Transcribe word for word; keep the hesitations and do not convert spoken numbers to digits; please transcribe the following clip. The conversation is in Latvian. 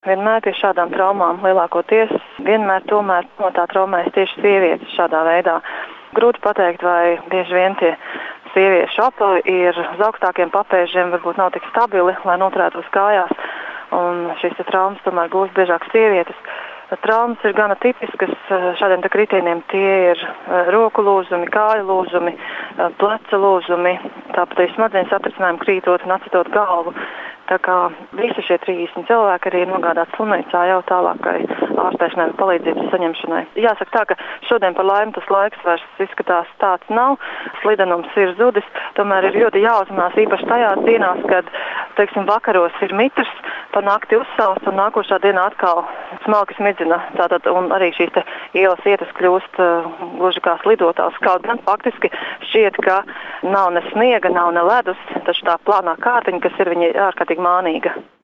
Vienmēr pie šādām traumām lielākoties vienmēr tomēr no tā traumēs tieši sievietes šādā veidā. Grūti pateikt, vai bieži vien tie sieviešu apli ir uz augstākiem papēžiem, varbūt nav tik stabili, lai noturētos kājās, un šīs traumas tomēr gūst biežāk sievietes. Traumas ir gana tipiskas šādiem kritieniem. Tie ir roku lūzumi, kāju lūzumi, pleca lūzumi, tāpat arī smadzenes satricinājumi krītot un atsitot galvu. Tā kā visi šie trīsdesmit cilvēki arī ir nogādāti slimnīcā jau tālākai ārstēšanai un palīdzības saņemšanai. Jāsaka tā, ka šodien par laimi tas laiks vairs izskatās tāds nav, slidenums ir zudis, tomēr ir ļoti jāuzmanās īpaši tajās dienās, kad, teiksim, vakaros ir mitrs, pa nakti uzsaust un nākošā dienā atkal smalki smidzina. Tātad, un arī šīs te ielas ietas kļūst uh, gluži kā slidotās. Kaut gan faktiski šķiet, ka nav ne sniega, nav ne ledus, taču tā plānā kārtiņa, kas ir viņa ārkārtīgi mānīga.